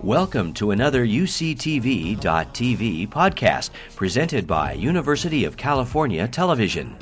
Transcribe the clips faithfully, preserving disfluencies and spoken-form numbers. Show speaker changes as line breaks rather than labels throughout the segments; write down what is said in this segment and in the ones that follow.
Welcome to another U C T V dot T V podcast presented by University of California Television.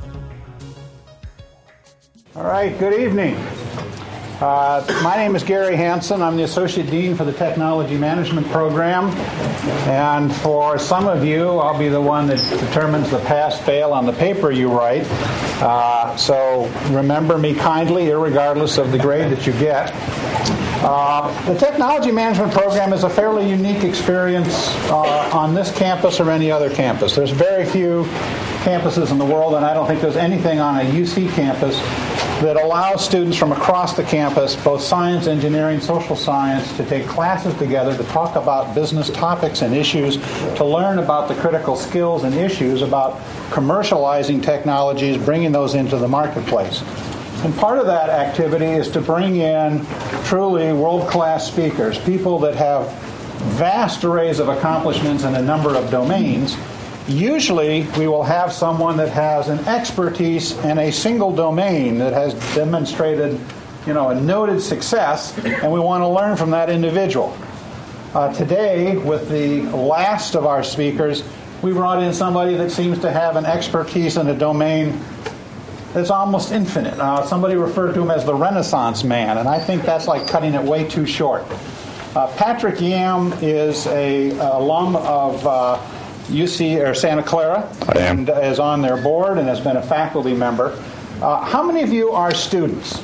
All right, good evening. Uh, my name is Gary Hansen. I'm the Associate Dean for the Technology Management Program. And for some of you, I'll be the one that determines the pass-fail on the paper you write. Uh, so remember me kindly, irregardless of the grade that you get. Uh, the Technology Management Program is a fairly unique experience uh, on this campus or any other campus. There's very few campuses in the world, and I don't think there's anything on a U C campus that allows students from across the campus, both science, engineering, social science, to take classes together to talk about business topics and issues, to learn about the critical skills and issues about commercializing technologies, bringing those into the marketplace. And part of that activity is to bring in truly world-class speakers, people that have vast arrays of accomplishments in a number of domains. Usually, we will have someone that has an expertise in a single domain that has demonstrated, you know, a noted success, and we want to learn from that individual. Uh, today, with the last of our speakers, we brought in somebody that seems to have an expertise in a domain that's almost infinite. Uh, somebody referred to him as the Renaissance man, and I think that's like cutting it way too short. Uh, Patrick Yam is a, a alum of uh, U C or Santa Clara, and is on their board and has been a faculty member. Uh, how many of you are students?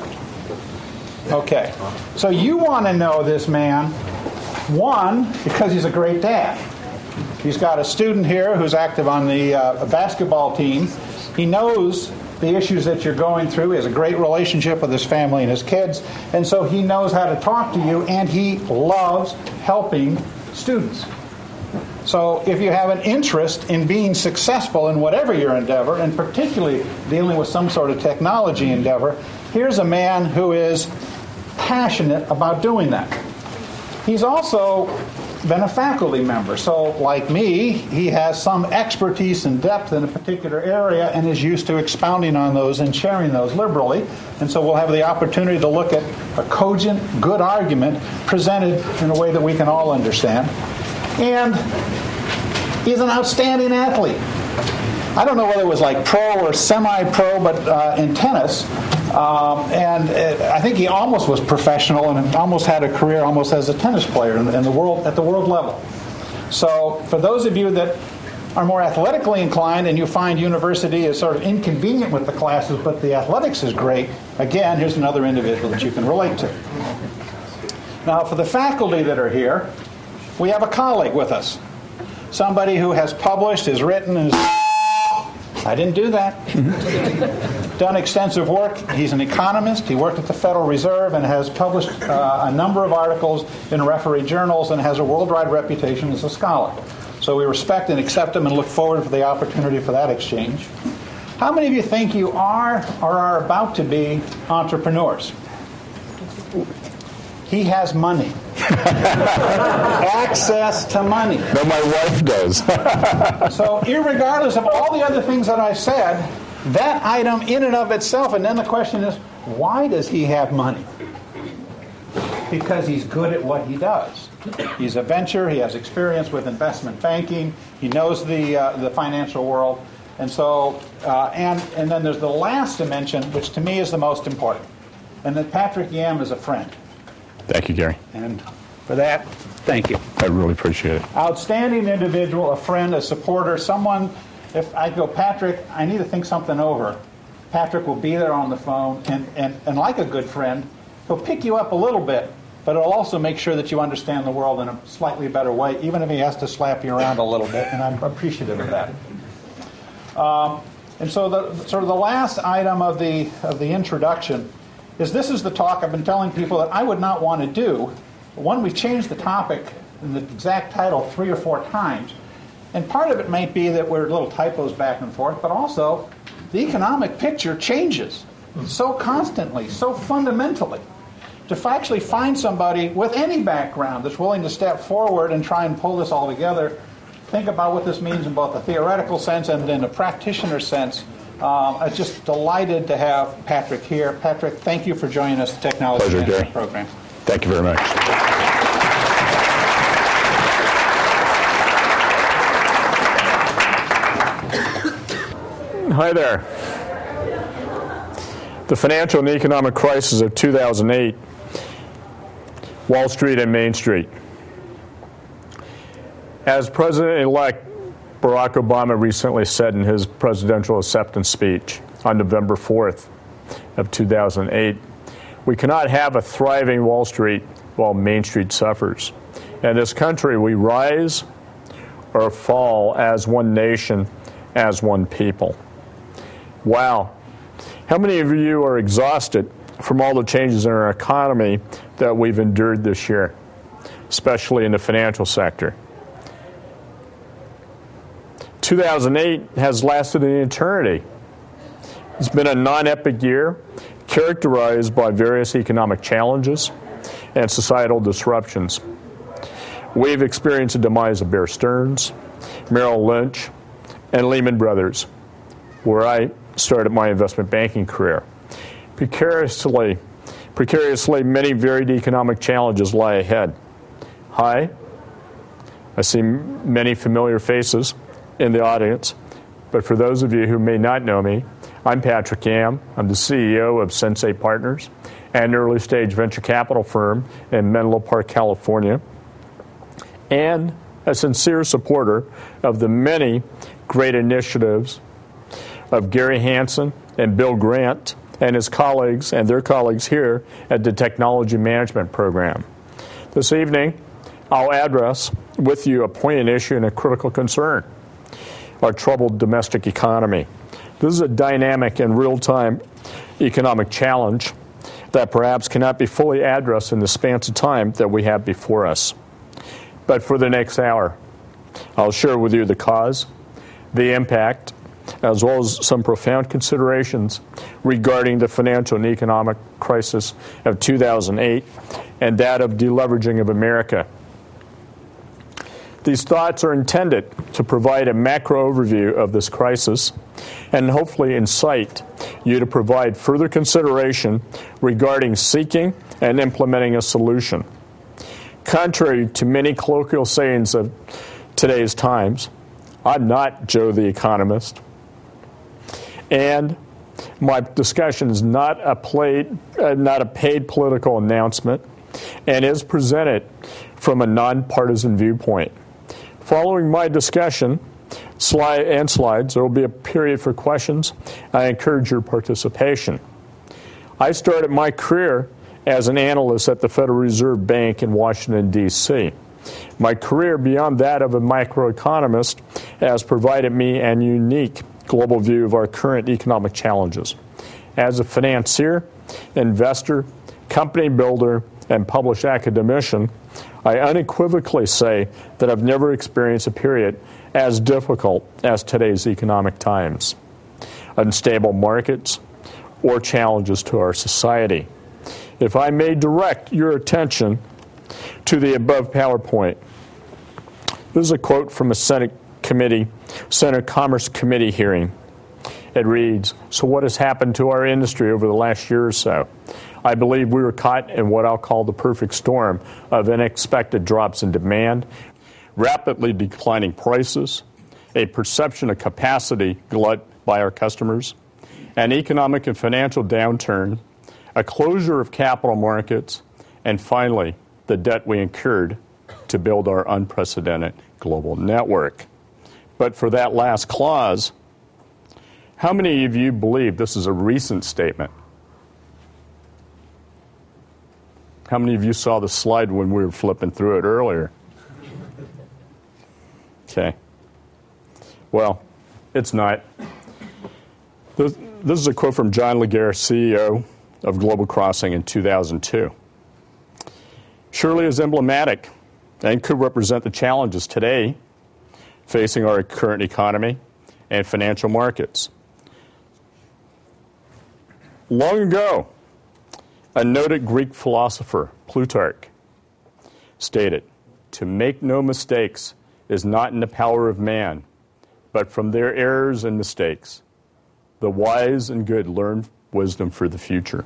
Okay, so you want to know this man, one, because he's a great dad. He's got a student here who's active on the uh, basketball team. He knows the issues that you're going through. He has a great relationship with his family and his kids, and so he knows how to talk to you, and he loves helping students. So if you have an interest in being successful in whatever your endeavor, and particularly dealing with some sort of technology endeavor, here's a man who is passionate about doing that. He's also been a faculty member. So like me, he has some expertise and depth in a particular area and is used to expounding on those and sharing those liberally. And so we'll have the opportunity to look at a cogent, good argument presented in a way that we can all understand. And he's an outstanding athlete. I don't know whether it was like pro or semi-pro, but uh, in tennis. Um, and it, I think he almost was professional and almost had a career almost as a tennis player in, in the world at the world level. So for those of you that are more athletically inclined and you find university is sort of inconvenient with the classes, but the athletics is great, again, here's another individual that you can relate to. Now, for the faculty that are here, we have a colleague with us. Somebody who has published, has written, and has... I didn't do that. Done extensive work. He's an economist. He worked at the Federal Reserve and has published uh, a number of articles in referee journals and has a worldwide reputation as a scholar. So we respect and accept him and look forward to the opportunity for that exchange. How many of you think you are or are about to be entrepreneurs? He has money. Access to money.
No, my wife does.
So irregardless of all the other things that I said, that item in and of itself, and then the question is, why does he have money? Because he's good at what he does. He's a venture, he has experience with investment banking, he knows the uh, the financial world, and so, uh, and, and then there's the last dimension, which to me is the most important, and that Patrick Yam is a friend.
Thank you, Gary.
And for that, thank you.
I really appreciate it.
Outstanding individual, a friend, a supporter, someone, if I go, Patrick, I need to think something over. Patrick will be there on the phone, and, and, and like a good friend, he'll pick you up a little bit, but it'll also make sure that you understand the world in a slightly better way, even if he has to slap you around a little bit, and I'm appreciative of that. Um, and so the sort of the last item of the of the introduction is this is the talk I've been telling people that I would not want to do. One, we've changed the topic and the exact title three or four times. And part of it might be that we're little typos back and forth, but also the economic picture changes so constantly, so fundamentally. To actually find somebody with any background that's willing to step forward and try and pull this all together, think about what this means in both a theoretical sense and in a practitioner sense. Um, I'm just delighted to have Patrick here. Patrick, thank you for joining us, the Technology
Pleasure,
Management
Gary.
Program.
Thank you very much. Hi there. The financial and economic crisis of two thousand eight, Wall Street and Main Street. As President-elect Barack Obama recently said in his presidential acceptance speech on November fourth of two thousand eight, we cannot have a thriving Wall Street while Main Street suffers. In this country, we rise or fall as one nation, as one people. Wow. How many of you are exhausted from all the changes in our economy that we've endured this year, especially in the financial sector? two thousand eight has lasted an eternity. It's been a non-epic year characterized by various economic challenges and societal disruptions. We've experienced the demise of Bear Stearns, Merrill Lynch, and Lehman Brothers, where I started my investment banking career. Precariously, precariously, many varied economic challenges lie ahead. Hi, I see many familiar faces in the audience, but for those of you who may not know me, I'm Patrick Yam. I'm the C E O of Sensei Partners, an early-stage venture capital firm in Menlo Park, California, and a sincere supporter of the many great initiatives of Gary Hansen and Bill Grant and his colleagues and their colleagues here at the Technology Management Program. This evening, I'll address with you a poignant issue and a critical concern: our troubled domestic economy. This is a dynamic and real-time economic challenge that perhaps cannot be fully addressed in the span of time that we have before us. But for the next hour, I'll share with you the cause, the impact, as well as some profound considerations regarding the financial and economic crisis of two thousand eight and that of deleveraging of America. These thoughts are intended to provide a macro overview of this crisis and hopefully incite you to provide further consideration regarding seeking and implementing a solution. Contrary to many colloquial sayings of today's times, I'm not Joe the economist, and my discussion is not a, played, uh, not a paid political announcement and is presented from a nonpartisan viewpoint. Following my discussion slide and slides, there will be a period for questions. I encourage your participation. I started my career as an analyst at the Federal Reserve Bank in Washington, D C My career beyond that of a microeconomist has provided me an unique global view of our current economic challenges. As a financier, investor, company builder, and published academician, I unequivocally say that I've never experienced a period as difficult as today's economic times, unstable markets, or challenges to our society. If I may direct your attention to the above PowerPoint, this is a quote from a Senate Committee, Senate Commerce Committee hearing. It reads, "So what has happened to our industry over the last year or so? I believe we were caught in what I'll call the perfect storm of unexpected drops in demand, rapidly declining prices, a perception of capacity glut by our customers, an economic and financial downturn, a closure of capital markets, and finally, the debt we incurred to build our unprecedented global network." But for that last clause, how many of you believe this is a recent statement? How many of you saw the slide when we were flipping through it earlier? Okay. Well, it's not. This, this is a quote from John Laguerre, C E O of Global Crossing in two thousand two. Surely is emblematic and could represent the challenges today facing our current economy and financial markets. Long ago, a noted Greek philosopher, Plutarch, stated, "To make no mistakes is not in the power of man, but from their errors and mistakes, the wise and good learn wisdom for the future."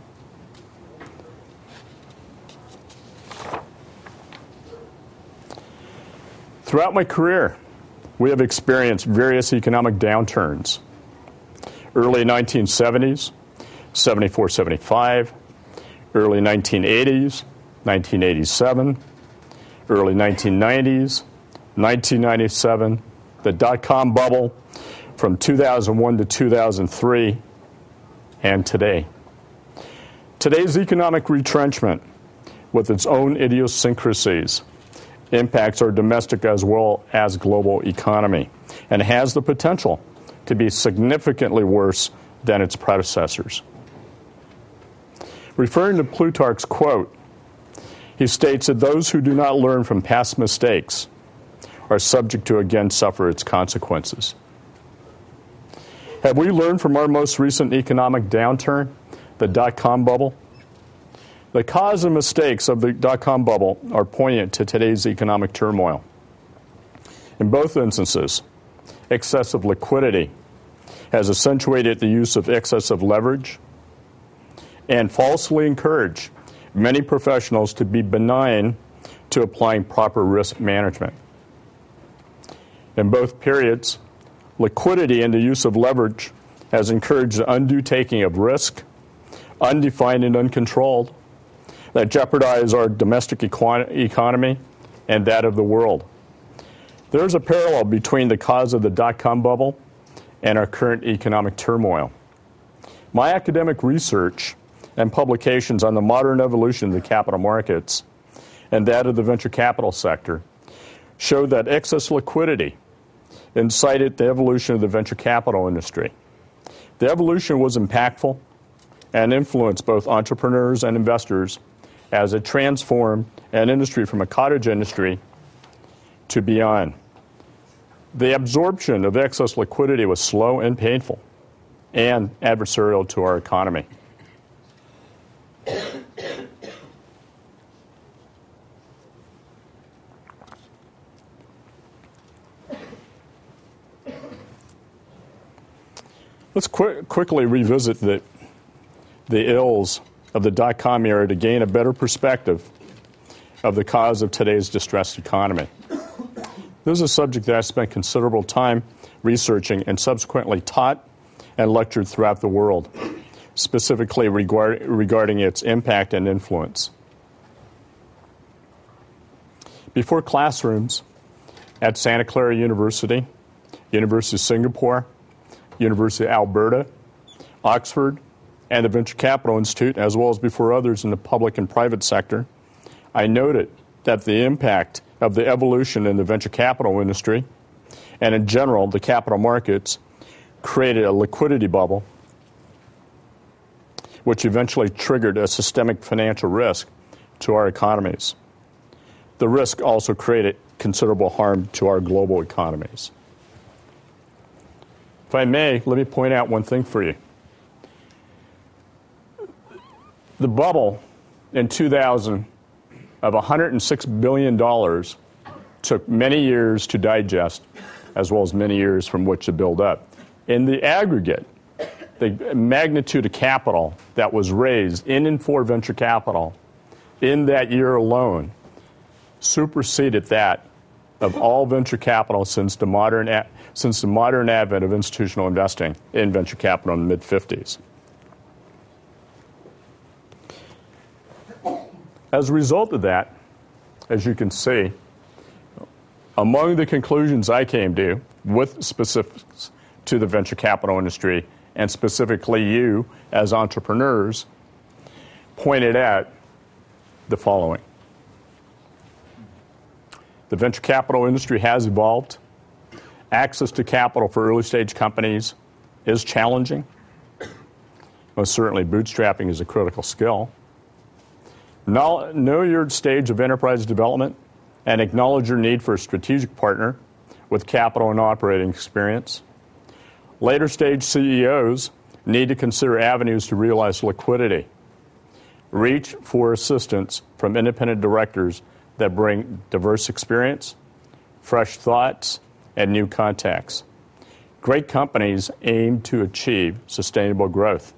Throughout my career, we have experienced various economic downturns. early nineteen seventies, seventy-four seventy-five, early nineteen eighties, nineteen eighty-seven, early nineteen nineties, nineteen ninety-seven, the dot-com bubble from two thousand one to two thousand three, and today. Today's economic retrenchment, with its own idiosyncrasies, impacts our domestic as well as global economy, and has the potential to be significantly worse than its predecessors. Referring to Plutarch's quote, he states that those who do not learn from past mistakes are subject to again suffer its consequences. Have we learned from our most recent economic downturn, the dot-com bubble? The cause and mistakes of the dot-com bubble are poignant to today's economic turmoil. In both instances, excessive liquidity has accentuated the use of excessive leverage and falsely encouraged many professionals to be benign to applying proper risk management. In both periods, liquidity and the use of leverage has encouraged the undue taking of risk, undefined and uncontrolled, that jeopardize our domestic equi- economy and that of the world. There's a parallel between the cause of the dot-com bubble and our current economic turmoil. My academic research and publications on the modern evolution of the capital markets and that of the venture capital sector showed that excess liquidity incited the evolution of the venture capital industry. The evolution was impactful and influenced both entrepreneurs and investors as it transformed an industry from a cottage industry to beyond. The absorption of excess liquidity was slow and painful and adversarial to our economy. Let's qu- quickly revisit the, the ills of the dot-com era to gain a better perspective of the cause of today's distressed economy. This is a subject that I spent considerable time researching and subsequently taught and lectured throughout the world, specifically regard, regarding its impact and influence. Before classrooms at Santa Clara University, University of Singapore, University of Alberta, Oxford, and the Venture Capital Institute, as well as before others in the public and private sector, I noted that the impact of the evolution in the venture capital industry and in general the capital markets created a liquidity bubble which eventually triggered a systemic financial risk to our economies. The risk also created considerable harm to our global economies. If I may, let me point out one thing for you. The bubble in two thousand of one hundred six billion dollars took many years to digest, as well as many years from which to build up. In the aggregate, the magnitude of capital that was raised in and for venture capital in that year alone superseded that of all venture capital since the modern since the modern advent of institutional investing in venture capital in the mid fifties. As a result of that, as you can see, among the conclusions I came to with specifics to the venture capital industry, and specifically you as entrepreneurs, pointed at the following. The venture capital industry has evolved. Access to capital for early stage companies is challenging. Most certainly bootstrapping is a critical skill. Know, know your stage of enterprise development and acknowledge your need for a strategic partner with capital and operating experience. Later stage C E Os need to consider avenues to realize liquidity. Reach for assistance from independent directors that bring diverse experience, fresh thoughts, and new contacts. Great companies aim to achieve sustainable growth.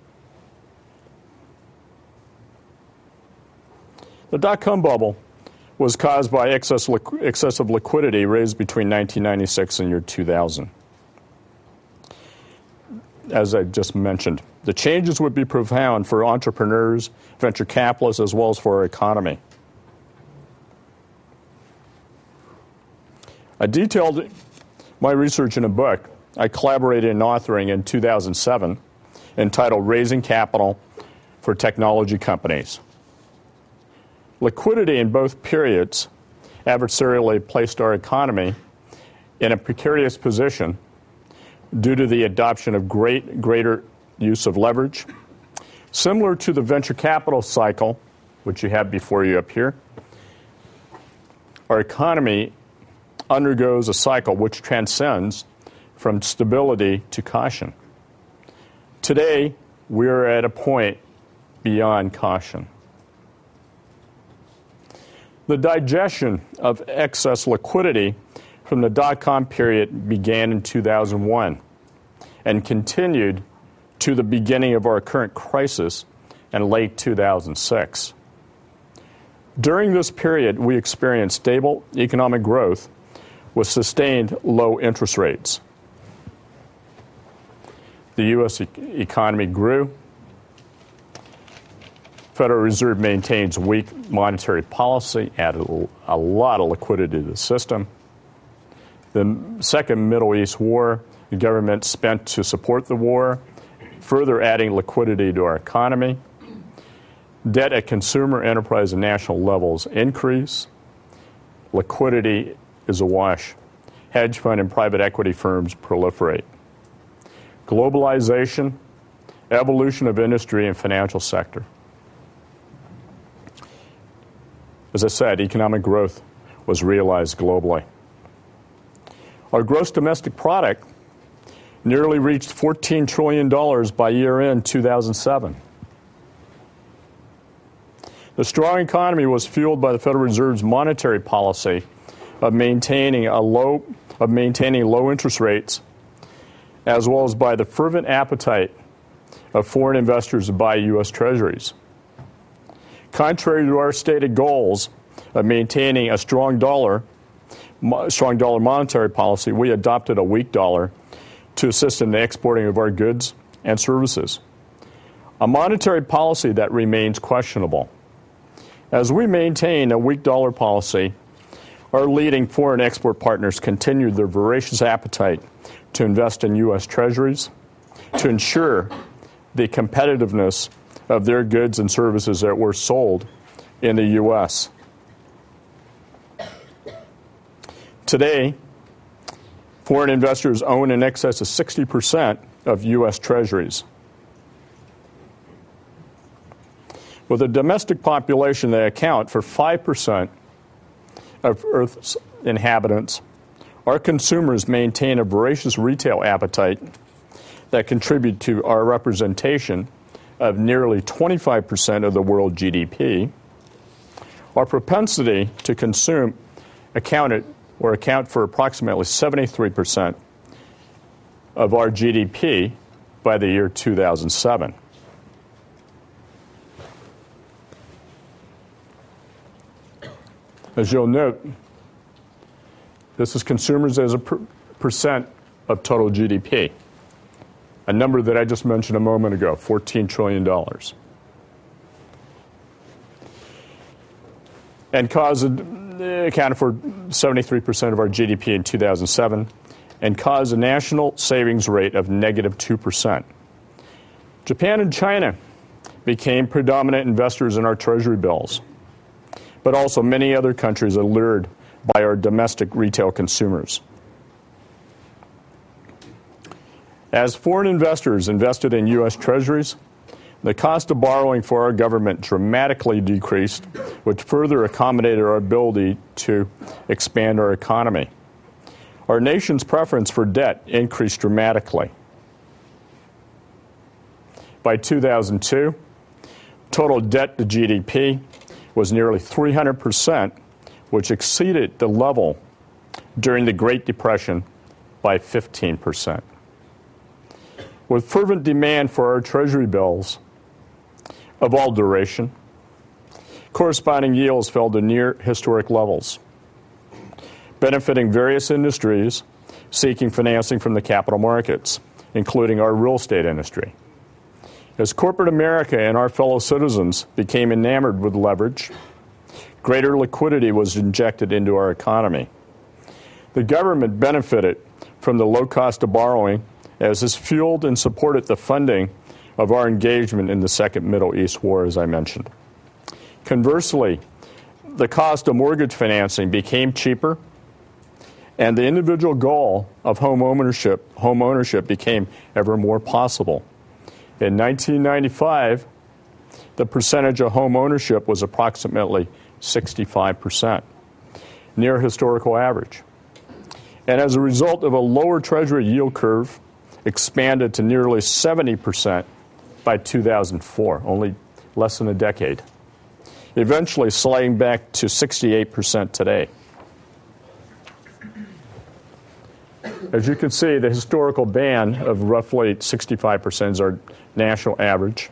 The dot-com bubble was caused by excess liqu- excessive liquidity raised between nineteen ninety-six and year two thousand. as I just mentioned. The changes would be profound for entrepreneurs, venture capitalists, as well as for our economy. I detailed my research in a book I collaborated in authoring in two thousand seven entitled Raising Capital for Technology Companies. Liquidity in both periods adversarially placed our economy in a precarious position due to the adoption of great greater use of leverage. Similar to the venture capital cycle, which you have before you up here, our economy undergoes a cycle which transcends from stability to caution. Today, we're at a point beyond caution. The digestion of excess liquidity from the dot-com period began in two thousand one and continued to the beginning of our current crisis in late two thousand six. During this period, we experienced stable economic growth with sustained low interest rates. The U S e- economy grew. Federal Reserve maintains weak monetary policy, added a lot of liquidity to the system. The second Middle East war, the government spent to support the war, further adding liquidity to our economy. Debt at consumer, enterprise, and national levels increase. Liquidity is awash. Hedge fund and private equity firms proliferate. Globalization, evolution of industry and financial sector. As I said, economic growth was realized globally. Our gross domestic product nearly reached fourteen trillion dollars by year-end two thousand seven. The strong economy was fueled by the Federal Reserve's monetary policy of maintaining a low of maintaining low interest rates, as well as by the fervent appetite of foreign investors to buy U S Treasuries. Contrary to our stated goals of maintaining a strong dollar, strong dollar monetary policy, we adopted a weak dollar to assist in the exporting of our goods and services, a monetary policy that remains questionable. As we maintain a weak dollar policy, our leading foreign export partners continued their voracious appetite to invest in U S Treasuries to ensure the competitiveness of their goods and services that were sold in the U S. Today, foreign investors own in excess of sixty percent of U S Treasuries. With a domestic population that account for five percent of Earth's inhabitants, our consumers maintain a voracious retail appetite that contribute to our representation of nearly twenty-five percent of the world G D P. Our propensity to consume accounted or account for approximately seventy-three percent of our G D P by the year two thousand seven. As you'll note, this is consumers as a per- percent of total G D P, a number that I just mentioned a moment ago, fourteen trillion dollars. And caused, accounted for seventy-three percent of our G D P in two thousand seven, and caused a national savings rate of negative two percent. Japan and China became predominant investors in our treasury bills, but also many other countries allured by our domestic retail consumers. As foreign investors invested in U S Treasuries, the cost of borrowing for our government dramatically decreased, which further accommodated our ability to expand our economy. Our nation's preference for debt increased dramatically. By two thousand two, total debt to G D P was nearly three hundred percent, which exceeded the level during the Great Depression by fifteen percent. With fervent demand for our treasury bills of all duration, corresponding yields fell to near historic levels, benefiting various industries seeking financing from the capital markets. including our real estate industry. As corporate America and our fellow citizens became enamored with leverage, greater liquidity was injected into our economy. The government benefited from the low cost of borrowing, as this fueled and supported the funding of our engagement in the Second Middle East War, as I mentioned. Conversely, the cost of mortgage financing became cheaper, and the individual goal of home ownership, home ownership became ever more possible. In nineteen ninety-five, the percentage of home ownership was approximately sixty-five percent, near historical average. And as a result of a lower Treasury yield curve, expanded to nearly seventy percent by two thousand four, only less than a decade, eventually sliding back to sixty-eight percent today. As you can see, the historical band of roughly sixty-five percent is our national average.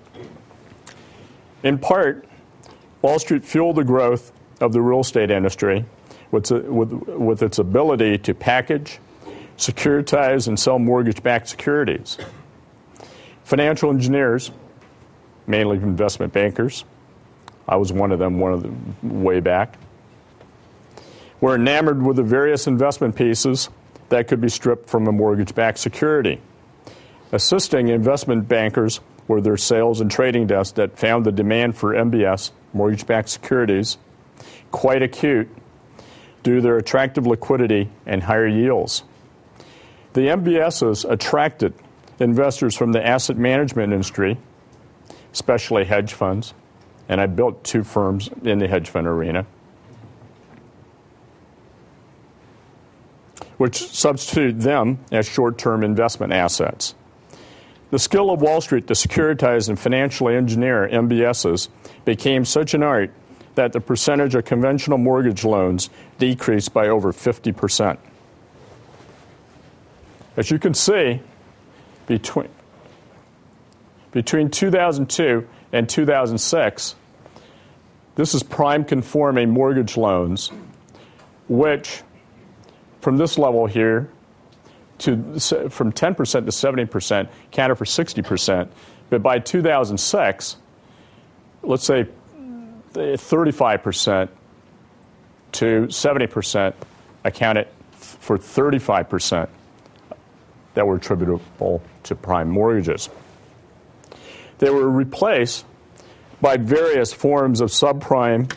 In part, Wall Street fueled the growth of the real estate industry with, with, with its ability to package, securitize, and sell mortgage-backed securities. Financial engineers, mainly investment bankers, I was one of them, one of them way back, were enamored with the various investment pieces that could be stripped from a mortgage-backed security. Assisting investment bankers were their sales and trading desks that found the demand for M B S, mortgage-backed securities, quite acute due to their attractive liquidity and higher yields. The M B Ss attracted investors from the asset management industry, especially hedge funds, and I built two firms in the hedge fund arena, which substituted them as short-term investment assets. The skill of Wall Street to securitize and financially engineer M B Ss became such an art that the percentage of conventional mortgage loans decreased by over fifty percent. As you can see, between, between two thousand two and two thousand six, this is prime conforming mortgage loans, which from this level here, to from ten percent to seventy percent, counted for sixty percent. But by two thousand six, let's say thirty-five percent to seventy percent accounted for thirty-five percent that were attributable to prime mortgages. They were replaced by various forms of subprime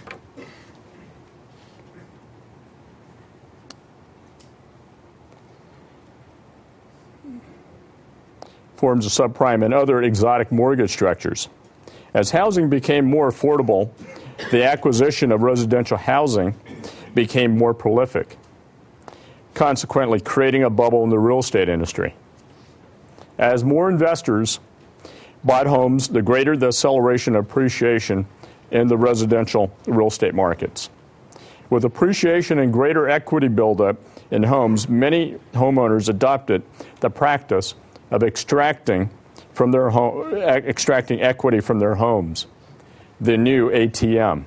forms of subprime and other exotic mortgage structures. As housing became more affordable, the acquisition of residential housing became more prolific, consequently creating a bubble in the real estate industry. As more investors bought homes, the greater the acceleration of appreciation in the residential real estate markets. With appreciation and greater equity buildup in homes, many homeowners adopted the practice of extracting from their home, extracting equity from their homes, the new A T M.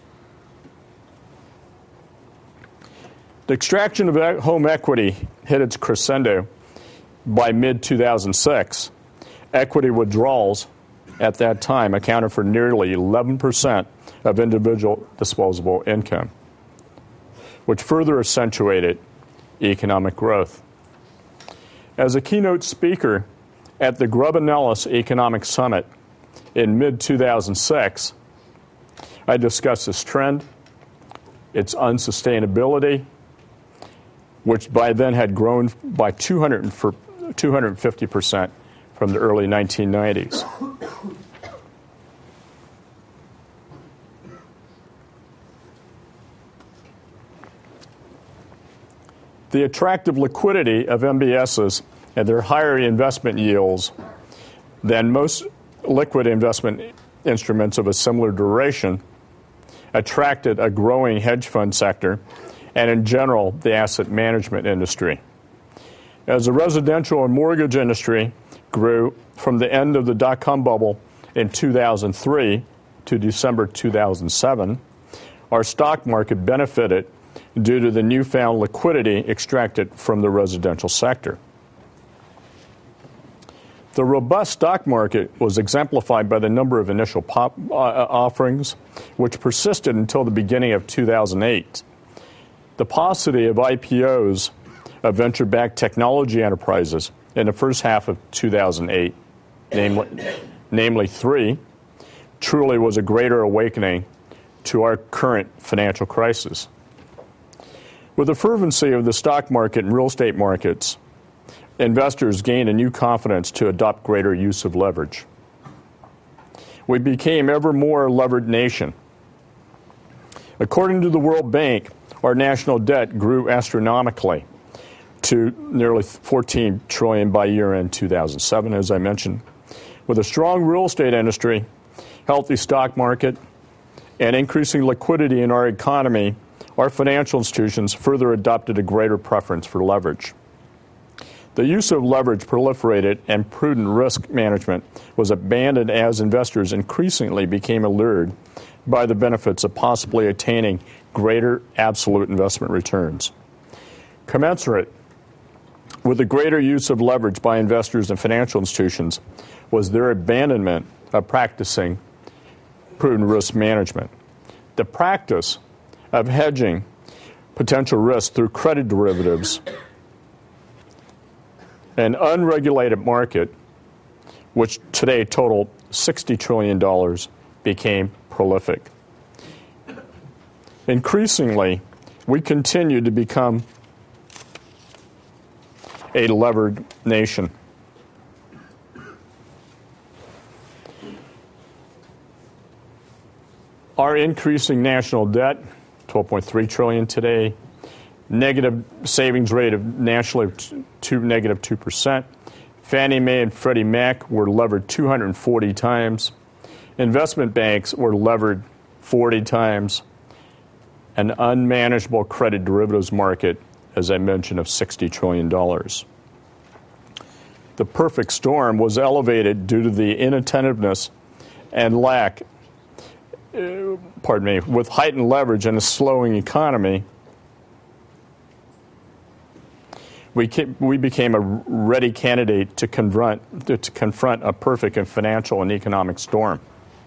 The extraction of home equity hit its crescendo by mid two thousand six. Equity withdrawals at that time accounted for nearly eleven percent of individual disposable income, which further accentuated economic growth. As a keynote speaker at the Grubb and Ellis Economic Summit in mid two thousand six, I discussed this trend, its unsustainability, which by then had grown by two hundred fifty percent from the early nineteen nineties. The attractive liquidity of M B Ss and their higher investment yields than most liquid investment instruments of a similar duration attracted a growing hedge fund sector and, in general, the asset management industry. As the residential and mortgage industry grew from the end of the dot-com bubble in two thousand three to December two thousand seven, our stock market benefited due to the newfound liquidity extracted from the residential sector. The robust stock market was exemplified by the number of initial pop, uh, offerings, which persisted until the beginning of two thousand eight. The paucity of I P Os of venture-backed technology enterprises in the first half of two thousand eight, namely, namely three, truly was a greater awakening to our current financial crisis. With the fervency of the stock market and real estate markets, investors gained a new confidence to adopt greater use of leverage. We became ever more a levered nation. According to the World Bank, our national debt grew astronomically to nearly fourteen trillion dollars by year-end two thousand seven, as I mentioned. With a strong real estate industry, healthy stock market, and increasing liquidity in our economy, our financial institutions further adopted a greater preference for leverage. The use of leverage proliferated and prudent risk management was abandoned as investors increasingly became allured by the benefits of possibly attaining greater absolute investment returns. Commensurate with the greater use of leverage by investors and financial institutions was their abandonment of practicing prudent risk management. The practice of hedging potential risk through credit derivatives, an unregulated market, which today totaled sixty trillion dollars, became prolific. Increasingly, we continue to become a levered nation. Our increasing national debt, twelve point three trillion dollars today, negative savings rate of nationally to negative two percent. Fannie Mae and Freddie Mac were levered two hundred forty times. Investment banks were levered forty times. An unmanageable credit derivatives market, as I mentioned, of sixty trillion dollars. The perfect storm was elevated due to the inattentiveness and lack, uh, pardon me, with heightened leverage and a slowing economy. We, came, we became a ready candidate to confront, to, to confront a perfect and financial and economic storm.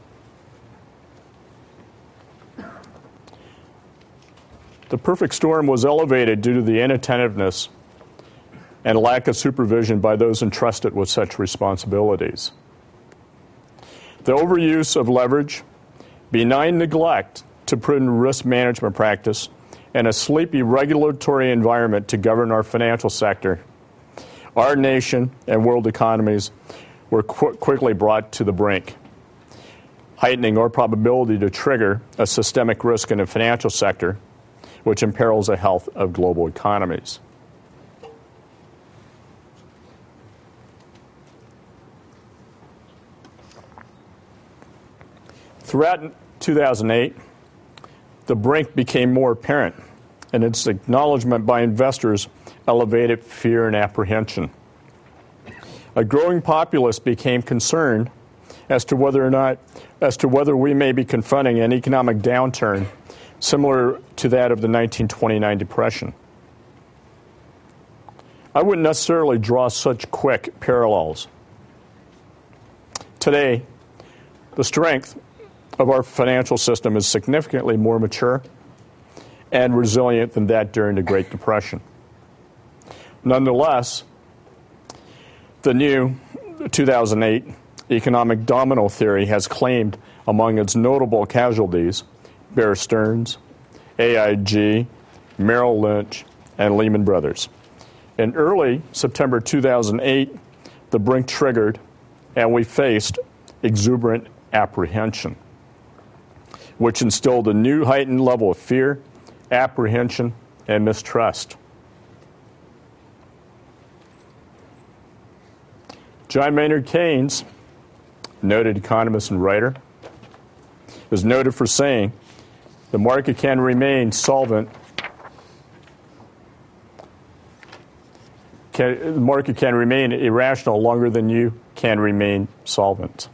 The perfect storm was elevated due to the inattentiveness and lack of supervision by those entrusted with such responsibilities. The overuse of leverage, benign neglect to prudent risk management practice, and a sleepy regulatory environment to govern our financial sector, our nation and world economies were qu- quickly brought to the brink, heightening our probability to trigger a systemic risk in the financial sector, which imperils the health of global economies. Throughout two thousand eight, the brink became more apparent, and its acknowledgement by investors elevated fear and apprehension. A growing populace became concerned as to whether or not, as to whether we may be confronting an economic downturn similar to that of the nineteen twenty-nine Depression. I wouldn't necessarily draw such quick parallels. Today, the strength of our financial system is significantly more mature and resilient than that during the Great Depression. Nonetheless, the new two thousand eight economic domino theory has claimed among its notable casualties Bear Stearns, A I G, Merrill Lynch, and Lehman Brothers. In early September two thousand eight, the brink triggered, and we faced exuberant apprehension, which instilled a new heightened level of fear, apprehension, and mistrust. John Maynard Keynes, noted economist and writer, is noted for saying, the market can remain solvent. Can, the market can remain irrational longer than you can remain solvent.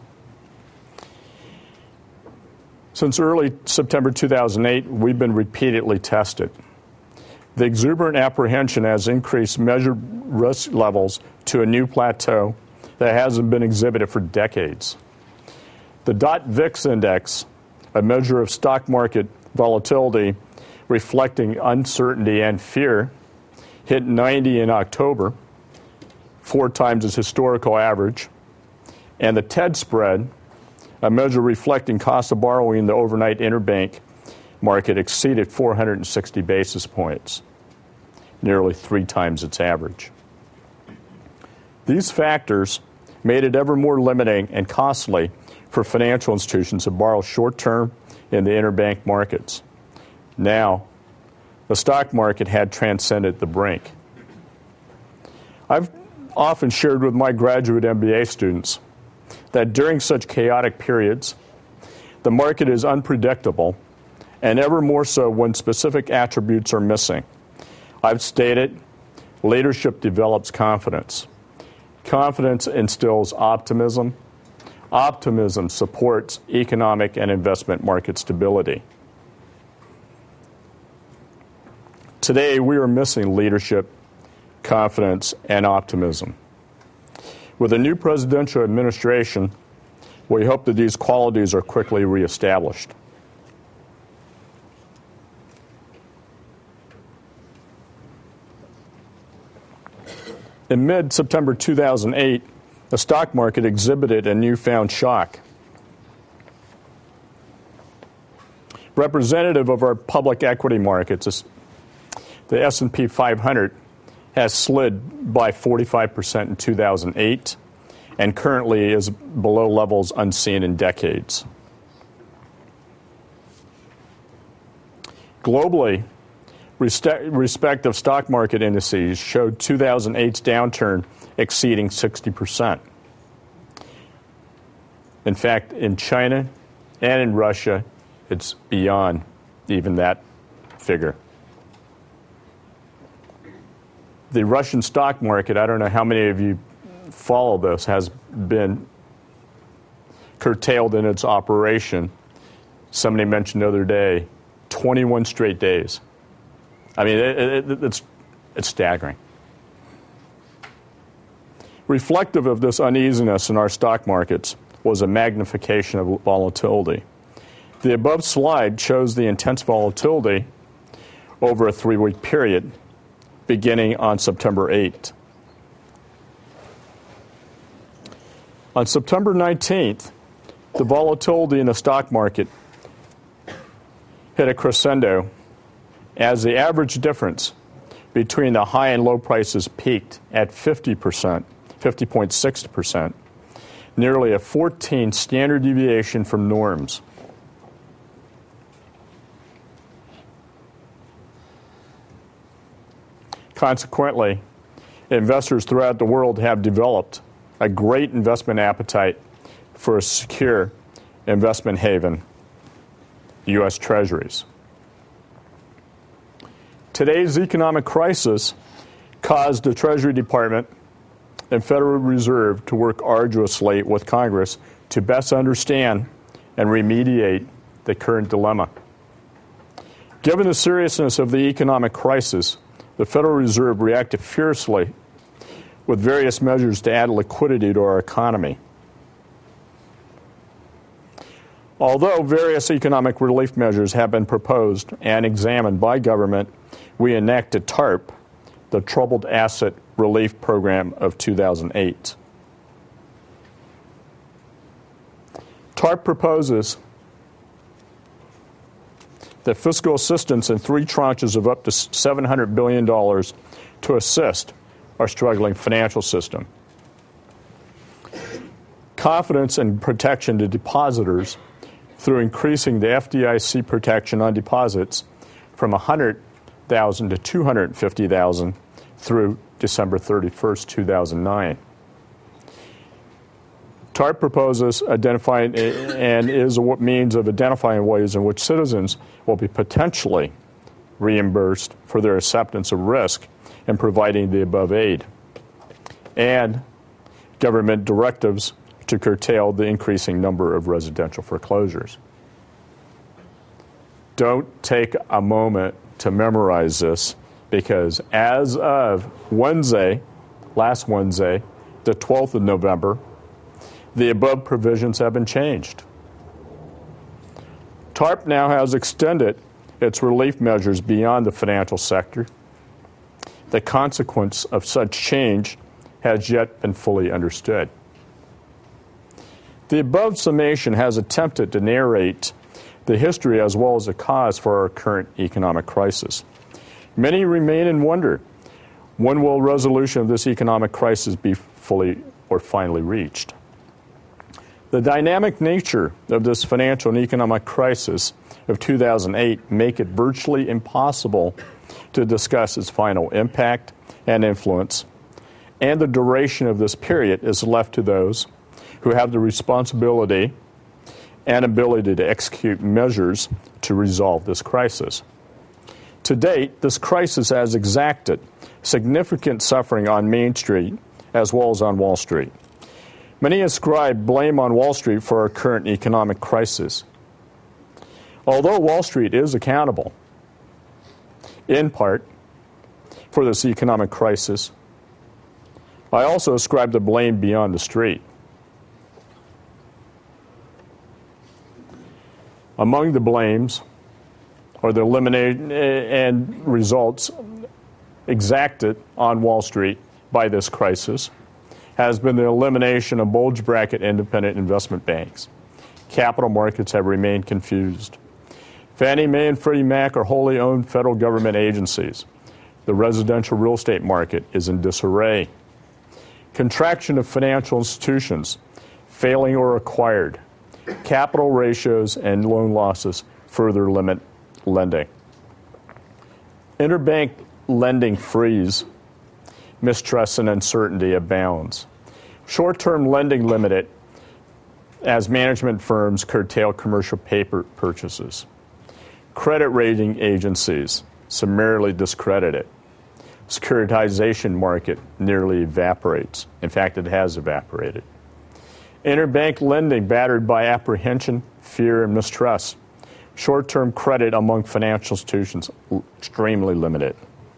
Since early September two thousand eight, we've been repeatedly tested. The exuberant apprehension has increased measured risk levels to a new plateau that hasn't been exhibited for decades. The D O T V I X index, a measure of stock market volatility reflecting uncertainty and fear, hit ninety in October, four times its historical average. And the T E D spread, a measure reflecting cost of borrowing in the overnight interbank market, exceeded four hundred sixty basis points, nearly three times its average. These factors made it ever more limiting and costly for financial institutions to borrow short-term in the interbank markets. Now, the stock market had transcended the brink. I've often shared with my graduate M B A students that during such chaotic periods, the market is unpredictable, and ever more so when specific attributes are missing. I've stated, leadership develops confidence. Confidence instills optimism. Optimism supports economic and investment market stability. Today, we are missing leadership, confidence, and optimism. With a new presidential administration, we hope that these qualities are quickly reestablished. In mid-September two thousand eight, the stock market exhibited a newfound shock. Representative of our public equity markets, the S and P five hundred has slid by forty-five percent in two thousand eight and currently is below levels unseen in decades. Globally, respective stock market indices showed two thousand eight's downturn exceeding sixty percent. In fact, in China and in Russia, it's beyond even that figure. The Russian stock market, I don't know how many of you follow this, has been curtailed in its operation. Somebody mentioned the other day, twenty-one straight days. I mean, it, it, it's, it's staggering. Reflective of this uneasiness in our stock markets was a magnification of volatility. The above slide shows the intense volatility over a three-week period beginning on September eighth. On September nineteenth, the volatility in the stock market hit a crescendo as the average difference between the high and low prices peaked at fifty percent, fifty point six percent, nearly a fourteen standard deviation from norms. Consequently, investors throughout the world have developed a great investment appetite for a secure investment haven, U S Treasuries. Today's economic crisis caused the Treasury Department and Federal Reserve to work arduously with Congress to best understand and remediate the current dilemma. Given the seriousness of the economic crisis, the Federal Reserve reacted fiercely with various measures to add liquidity to our economy. Although various economic relief measures have been proposed and examined by government, we enacted TARP, the Troubled Asset Relief Program of two thousand eight. TARP proposes that fiscal assistance in three tranches of up to seven hundred billion dollars to assist our struggling financial system. Confidence and protection to depositors through increasing the F D I C protection on deposits from one hundred thousand dollars to two hundred fifty thousand dollars through December thirty-first, two thousand nine. TARP proposes identifying and is a means of identifying ways in which citizens will be potentially reimbursed for their acceptance of risk in providing the above aid, and government directives to curtail the increasing number of residential foreclosures. Don't take a moment to memorize this, because as of Wednesday, last Wednesday, the twelfth of November, the above provisions have been changed. TARP now has extended its relief measures beyond the financial sector. The consequence of such change has yet been fully understood. The above summation has attempted to narrate the history as well as the cause for our current economic crisis. Many remain in wonder, when will resolution of this economic crisis be fully or finally reached? The dynamic nature of this financial and economic crisis of two thousand eight make it virtually impossible to discuss its final impact and influence, and the duration of this period is left to those who have the responsibility and ability to execute measures to resolve this crisis. To date, this crisis has exacted significant suffering on Main Street as well as on Wall Street. Many ascribe blame on Wall Street for our current economic crisis. Although Wall Street is accountable, in part, for this economic crisis, I also ascribe the blame beyond the street. Among the blames are the elimination and results exacted on Wall Street by this crisis has been the elimination of bulge bracket independent investment banks. Capital markets have remained confused. Fannie Mae and Freddie Mac are wholly owned federal government agencies. The residential real estate market is in disarray. Contraction of financial institutions, failing or acquired. Capital ratios and loan losses further limit lending. Interbank lending freeze. Mistrust and uncertainty abounds. Short-term lending limited as management firms curtail commercial paper purchases. Credit rating agencies summarily discredited. Securitization market nearly evaporates. In fact, it has evaporated. Interbank lending battered by apprehension, fear, and mistrust. Short-term credit among financial institutions extremely limited.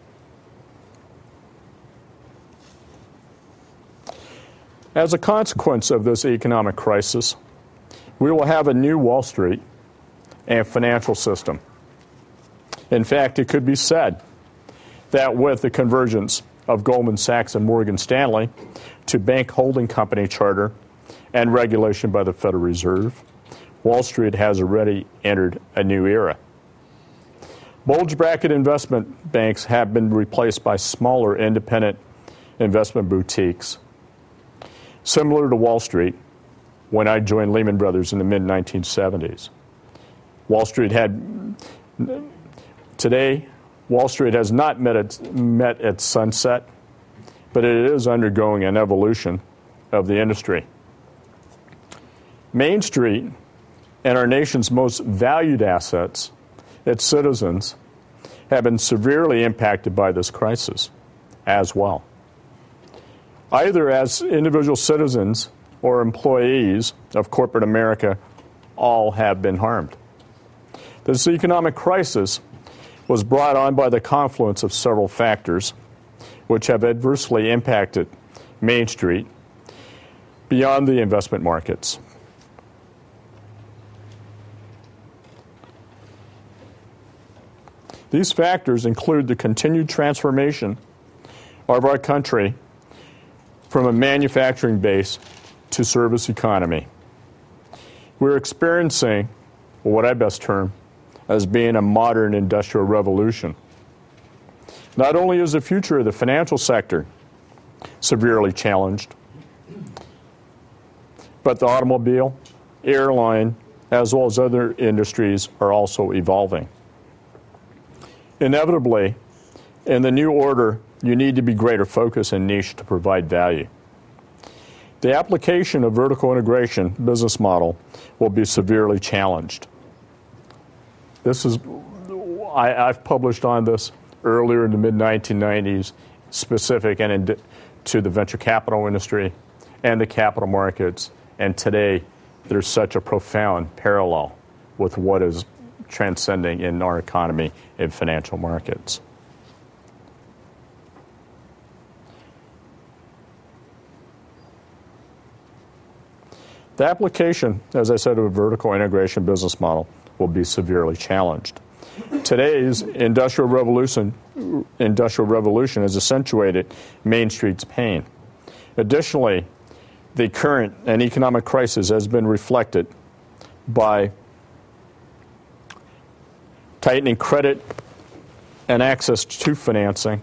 As a consequence of this economic crisis, we will have a new Wall Street and financial system. In fact, it could be said that with the convergence of Goldman Sachs and Morgan Stanley to bank holding company charter and regulation by the Federal Reserve, Wall Street has already entered a new era. Bulge bracket investment banks have been replaced by smaller independent investment boutiques. Similar to Wall Street, when I joined Lehman Brothers in the mid nineteen seventies. Wall Street had, today, Wall Street has not met its, met its sunset, but it is undergoing an evolution of the industry. Main Street and our nation's most valued assets, its citizens, have been severely impacted by this crisis as well. Either as individual citizens or employees of corporate America, all have been harmed. This economic crisis was brought on by the confluence of several factors which have adversely impacted Main Street beyond the investment markets. These factors include the continued transformation of our country from a manufacturing base to service economy. We're experiencing what I best term as being a modern industrial revolution. Not only is the future of the financial sector severely challenged, but the automobile, airline, as well as other industries are also evolving. Inevitably, in the new order, you need to be greater focus and niche to provide value. The application of vertical integration business model will be severely challenged. This is, I, I've published on this earlier in the mid nineteen nineties, specific and in, to the venture capital industry and the capital markets. And today, there's such a profound parallel with what is transcending in our economy and financial markets. The application, as I said, of a vertical integration business model will be severely challenged. Today's industrial revolution, industrial revolution has accentuated Main Street's pain. Additionally, the current and economic crisis has been reflected by tightening credit and access to financing.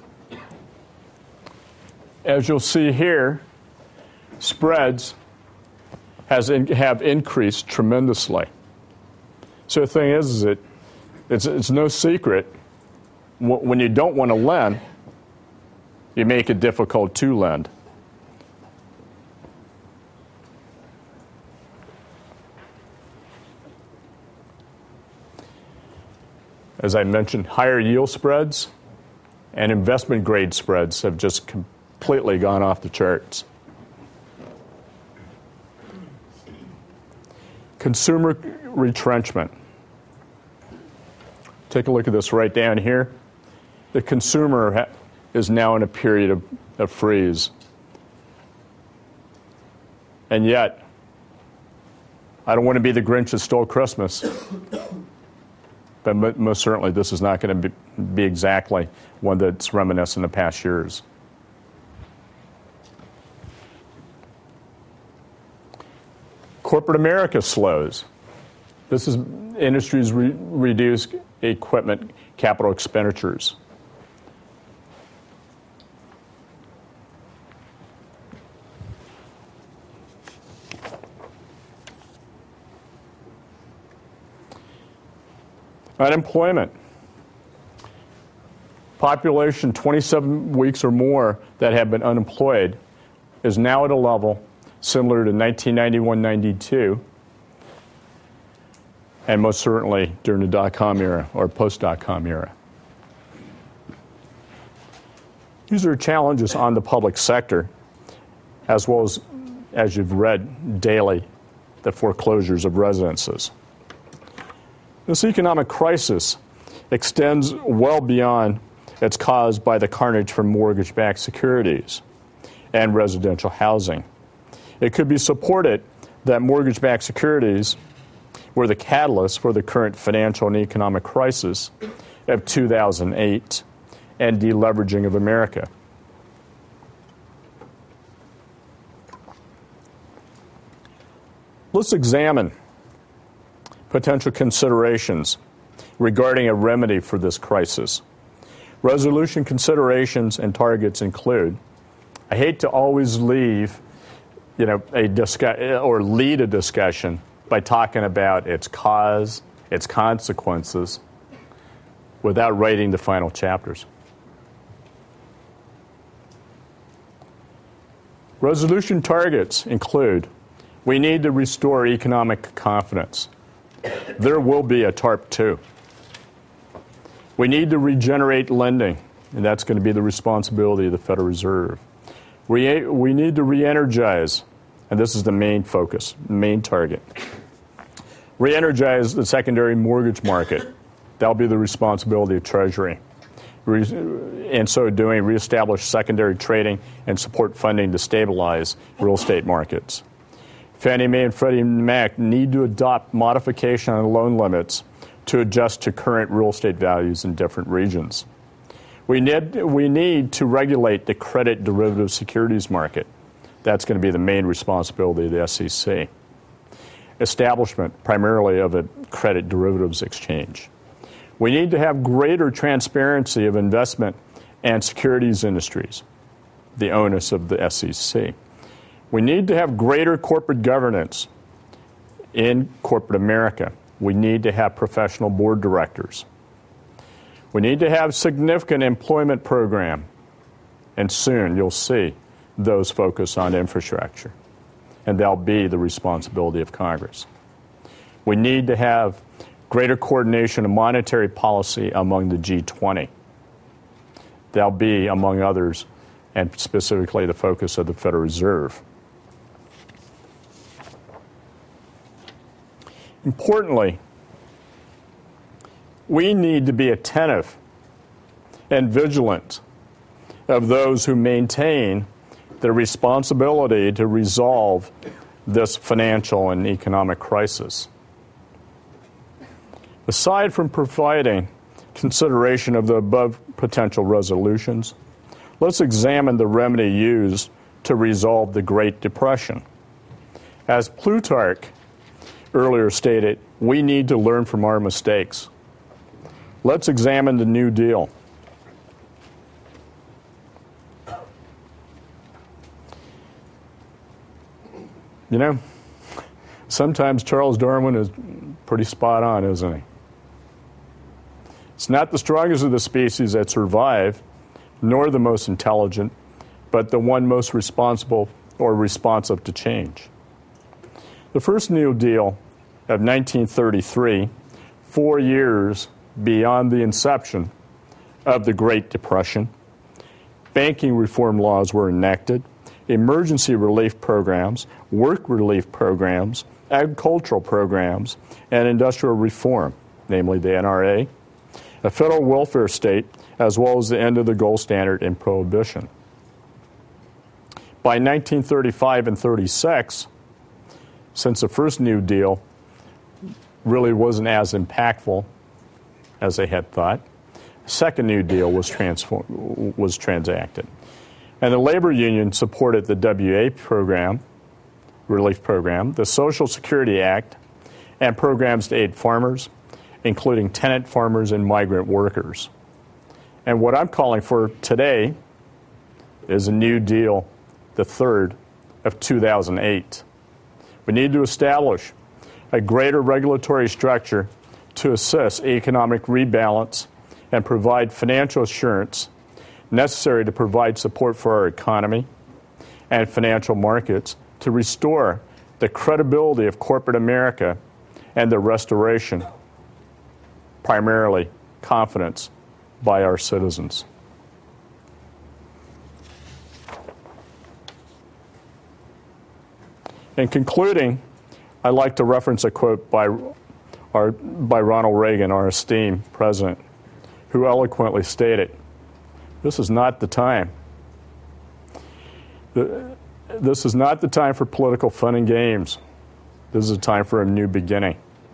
As you'll see here, spreads has in, have increased tremendously. So the thing is, is it, it's, it's no secret, when you don't want to lend, you make it difficult to lend. As I mentioned, higher yield spreads and investment grade spreads have just completely gone off the charts. Consumer retrenchment. Take a look at this right down here. The consumer ha- is now in a period of, of freeze. And yet, I don't want to be the Grinch that stole Christmas. But most certainly, this is not going to be, be exactly one that's reminiscent of past years. Corporate America slows. This is industries re- reduce equipment capital expenditures. Unemployment. Population twenty-seven weeks or more that have been unemployed is now at a level similar to nineteen ninety-one ninety-two, and most certainly during the dot-com era or post-dot-com era. These are challenges on the public sector, as well as, as you've read daily, the foreclosures of residences. This economic crisis extends well beyond its caused by the carnage from mortgage-backed securities and residential housing. It could be supported that mortgage-backed securities were the catalyst for the current financial and economic crisis of two thousand eight and deleveraging of America. Let's examine potential considerations regarding a remedy for this crisis. Resolution considerations and targets include, I hate to always leave, you know, a discuss or lead a discussion by talking about its cause, its consequences, without writing the final chapters. Resolution targets include, we need to restore economic confidence. There will be a TARP two. We need to regenerate lending, and that's going to be the responsibility of the Federal Reserve. We, we need to re-energize, and this is the main focus, main target. Re-energize the secondary mortgage market. That'll be the responsibility of Treasury. Re- in so doing, reestablish secondary trading and support funding to stabilize real estate markets. Fannie Mae and Freddie Mac need to adopt modification on loan limits to adjust to current real estate values in different regions. We need, we need to regulate the credit derivative securities market. That's going to be the main responsibility of the S E C. Establishment primarily of a credit derivatives exchange. We need to have greater transparency of investment and securities industries, the onus of the S E C. We need to have greater corporate governance in corporate America. We need to have professional board directors. We need to have significant employment program, and soon you'll see those focus on infrastructure, and that'll be the responsibility of Congress. We need to have greater coordination of monetary policy among the G twenty. That'll be, among others, and specifically the focus of the Federal Reserve. Importantly, we need to be attentive and vigilant of those who maintain the responsibility to resolve this financial and economic crisis. Aside from providing consideration of the above potential resolutions, let's examine the remedy used to resolve the Great Depression. As Plutarch earlier stated, we need to learn from our mistakes. Let's examine the New Deal. You know, sometimes Charles Darwin is pretty spot on, isn't he? It's not the strongest of the species that survive, nor the most intelligent, but the one most responsible or responsive to change. The first New Deal of nineteen thirty-three, four years beyond the inception of the Great Depression, banking reform laws were enacted, emergency relief programs, work relief programs, agricultural programs, and industrial reform, namely the N R A, a federal welfare state, as well as the end of the gold standard and prohibition. By nineteen thirty-five and thirty-six, since the first New Deal really wasn't as impactful as they had thought, the second New Deal was, transform- was transacted. And the labor union supported the W A program, relief program, the Social Security Act, and programs to aid farmers, including tenant farmers and migrant workers. And what I'm calling for today is a New Deal, the third of two thousand eight. We need to establish a greater regulatory structure to assist economic rebalance and provide financial assurance necessary to provide support for our economy and financial markets to restore the credibility of corporate America and the restoration, primarily, confidence by our citizens. In concluding, I'd like to reference a quote by, our, by Ronald Reagan, our esteemed president, who eloquently stated, "This is not the time. The, this is not the time for political fun and games. This is a time for a new beginning.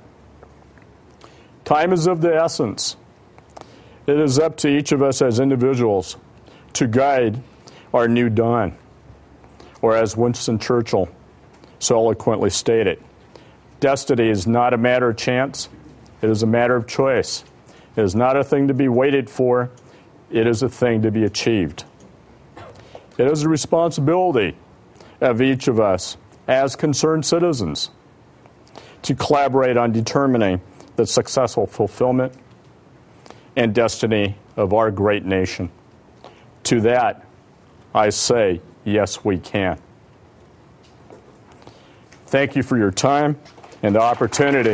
Time is of the essence. It is up to each of us as individuals to guide our new dawn." Or as Winston Churchill so eloquently stated, "Destiny is not a matter of chance. It is a matter of choice. It is not a thing to be waited for. It is a thing to be achieved." It is a responsibility of each of us as concerned citizens to collaborate on determining the successful fulfillment and destiny of our great nation. To that, I say, yes, we can. Thank you for your time and the opportunity.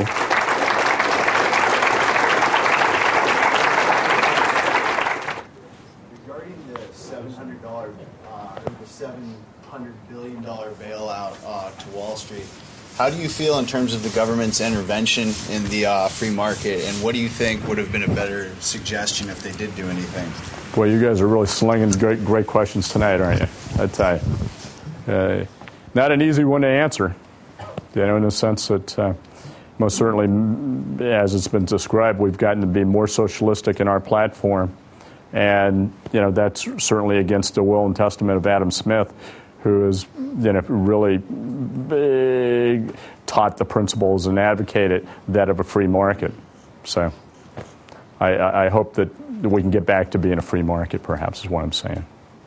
Regarding the seven hundred dollars, uh, the seven hundred billion dollars bailout uh, to Wall Street, how do you feel in terms of the government's intervention in the uh, free market, and what do you think would have been a better suggestion if they did do anything?
Well, you guys are really slinging great, great questions tonight, aren't you? I tell you. Uh, not an easy one to answer, you know, in the sense that uh, most certainly, as it's been described, we've gotten to be more socialistic in our platform. And, you know, that's certainly against the will and testament of Adam Smith, who has, you know, really big, taught the principles and advocated that of a free market. So I, I hope that we can get back to being a free market, perhaps, is what I'm saying.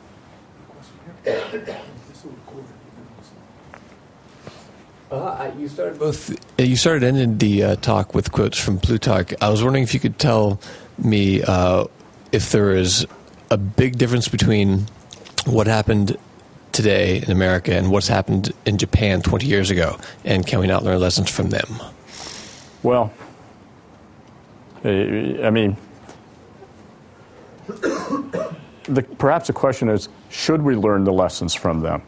Uh, you started both. You started and ended the uh, talk with quotes from Plutarch. I was wondering if you could tell me uh, if there is a big difference between what happened today in America and what's happened in Japan twenty years ago, and can we not learn lessons from them?
Well, I mean, the, perhaps the question is, should we learn the lessons from them?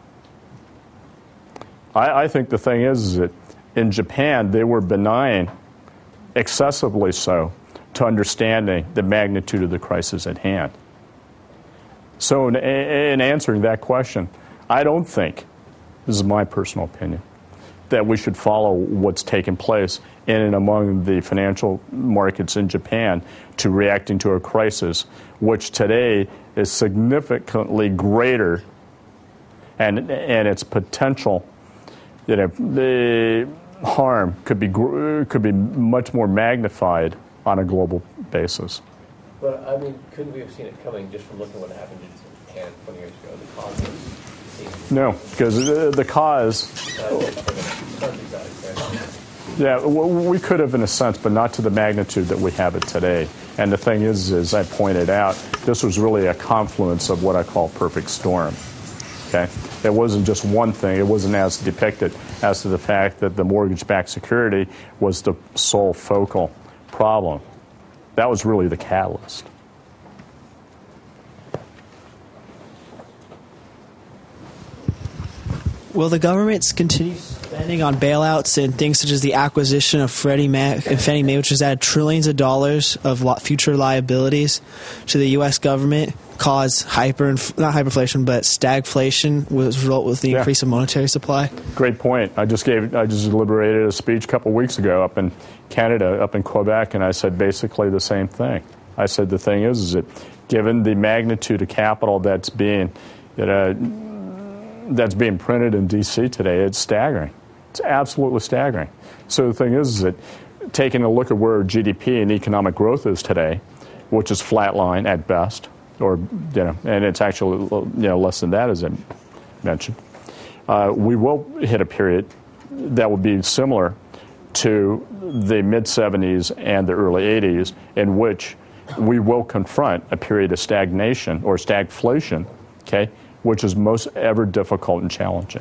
I, I think the thing is, is that in Japan, they were benign, excessively so, to understanding the magnitude of the crisis at hand. So in, in answering that question, I don't think, this is my personal opinion, that we should follow what's taken place in and among the financial markets in Japan to reacting to a crisis, which today is significantly greater, and and its potential, you know, the harm could be could be much more magnified on a global basis.
But I mean, couldn't we have seen it coming just from looking at what happened in Japan twenty years ago? The cause was
no, because the, the cause. Yeah, we could have in a sense, but not to the magnitude that we have it today. And the thing is, as I pointed out, this was really a confluence of what I call perfect storm. Okay, it wasn't just one thing. It wasn't as depicted as to the fact that the mortgage-backed security was the sole focal problem. That was really the catalyst.
Will the government continue spending on bailouts and things such as the acquisition of Freddie Mac and Fannie Mae, which has added trillions of dollars of future liabilities to the U S government, cause hyper, not hyperinflation, but stagflation, with result with the
yeah.
increase of monetary supply?
Great point. I just gave, I just deliberated a speech a couple weeks ago up in Canada, up in Quebec, and I said basically the same thing. I said the thing is, is that given the magnitude of capital that's being, you know, that's being printed in D C today, it's staggering. It's absolutely staggering. So the thing is, is that taking a look at where G D P and economic growth is today, which is flatline at best, or you know, and it's actually you know less than that, as I mentioned, uh, we will hit a period that will be similar to the mid seventies and the early eighties, in which we will confront a period of stagnation or stagflation, okay, which is most ever difficult and challenging.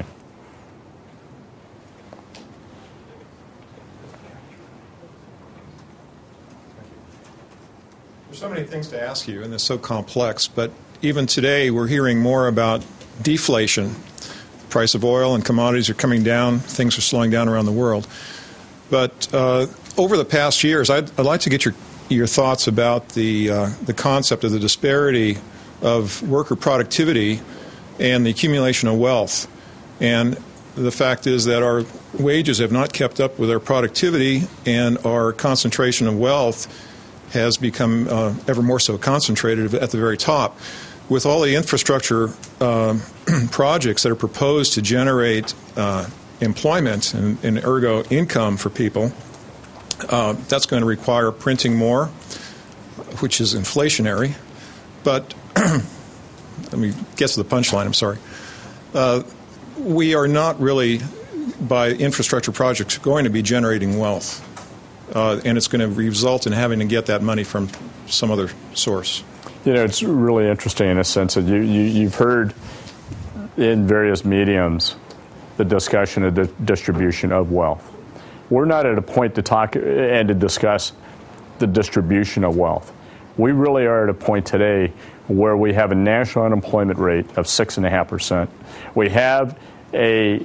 There's so many things to ask you, and they're so complex, but even today we're hearing more about deflation. The price of oil and commodities are coming down. Things are slowing down around the world. But uh, over the past years, I'd, I'd like to get your, your thoughts about the, uh, the concept of the disparity of worker productivity and the accumulation of wealth. And the fact is that our wages have not kept up with our productivity, and our concentration of wealth has become uh, ever more so concentrated at the very top. With all the infrastructure uh, projects that are proposed to generate uh, employment and, and ergo income for people, uh, that's going to require printing more, which is inflationary. But let me get to the punchline, I'm sorry. Uh, we are not really, by infrastructure projects, going to be generating wealth. Uh, and it's going to result in having to get that money from some other source.
You know, it's really interesting in a sense that you, you, you've heard in various mediums the discussion of the distribution of wealth. We're not at a point to talk and to discuss the distribution of wealth. We really are at a point today where we have a national unemployment rate of six point five percent. We have a,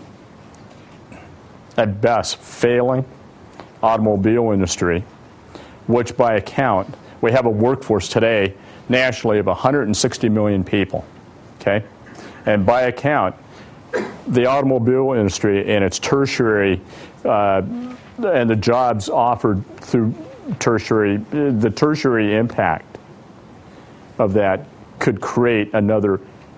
at best, failing automobile industry, which by account, we have a workforce today nationally of one hundred sixty million people, okay? And by account, the automobile industry and its tertiary, uh, and the jobs offered through tertiary, the tertiary impact of that could create another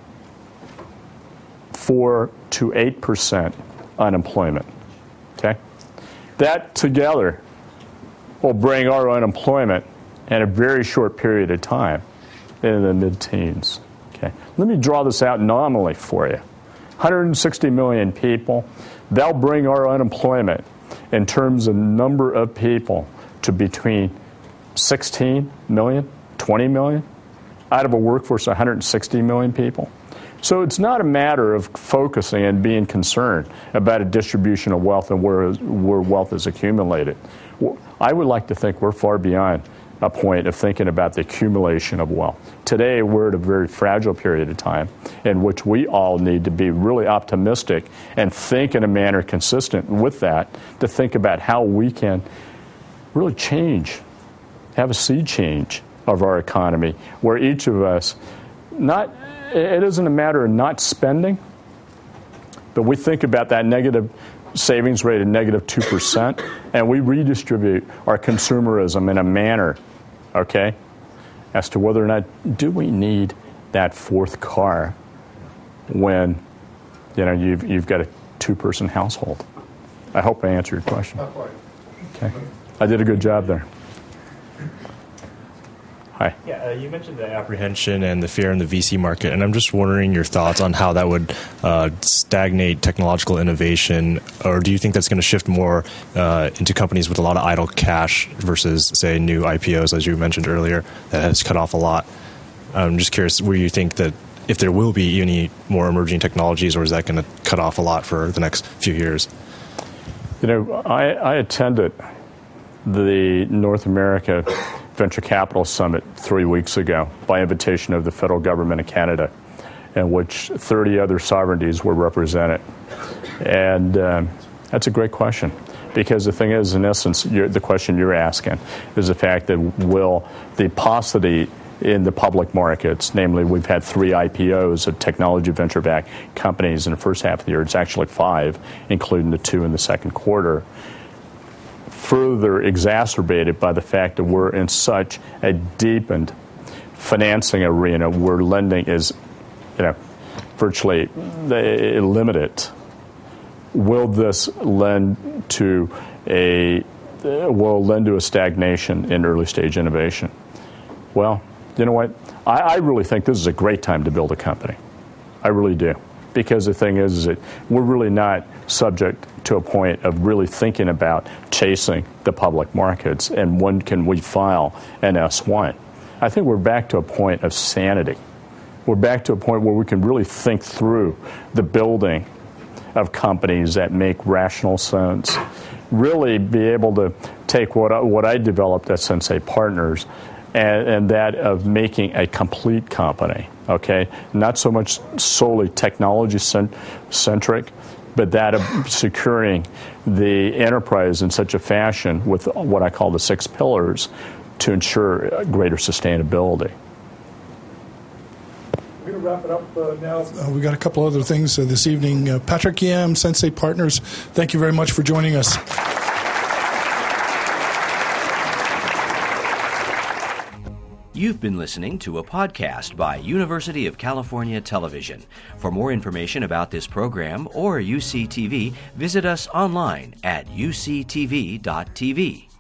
four to eight percent unemployment, okay? That together will bring our unemployment in a very short period of time in the mid-teens. Okay, let me draw this out nominally for you. one hundred sixty million people, they'll bring our unemployment in terms of number of people to between sixteen million, twenty million, out of a workforce of one hundred sixty million people. So it's not a matter of focusing and being concerned about a distribution of wealth and where, where wealth is accumulated. I would like to think we're far beyond a point of thinking about the accumulation of wealth. Today, we're at a very fragile period of time in which we all need to be really optimistic and think in a manner consistent with that, to think about how we can really change, have a sea change of our economy, where each of us, not, it isn't a matter of not spending, but we think about that negative savings rate of negative two percent, and we redistribute our consumerism in a manner, okay, as to whether or not do we need that fourth car when, you know, you've, you've got a two-person household. I hope I answered your question. Okay. I did a good job there. Hi.
Yeah, uh, you mentioned the apprehension and the fear in the V C market, and I'm just wondering your thoughts on how that would uh, stagnate technological innovation, or do you think that's going to shift more uh, into companies with a lot of idle cash versus, say, new I P Os, as you mentioned earlier, that has cut off a lot? I'm just curious where you think that if there will be any more emerging technologies, or is that going to cut off a lot for the next few years?
You know, I, I attended the North America Venture Capital Summit three weeks ago by invitation of the federal government of Canada, in which thirty other sovereignties were represented. And um, that's a great question, because the thing is, in essence, you're, the question you're asking is the fact that will the paucity in the public markets, namely we've had three I P Os of technology venture-backed companies in the first half of the year, it's actually five, including the two in the second quarter, further exacerbated by the fact that we're in such a deepened financing arena where lending is, you know, virtually limited. Will this lend to a will lend to a stagnation in early stage innovation? Well, you know what? I, I really think this is a great time to build a company. I really do. Because the thing is, is that we're really not subject to a point of really thinking about chasing the public markets and when can we file an S one. I think we're back to a point of sanity. We're back to a point where we can really think through the building of companies that make rational sense, really be able to take what I, what I developed at Sensei Partners and, and that of making a complete company, okay? Not so much solely technology-centric, but that of securing the enterprise in such a fashion with what I call the six pillars to ensure greater sustainability.
We're going to wrap it up uh, now. Uh, we've got a couple other things uh, this evening. Uh, Patrick Yam, Sensei Partners, thank you very much for joining us.
You've been listening to a podcast by University of California Television. For more information about this program or U C T V, visit us online at U C T V dot T V.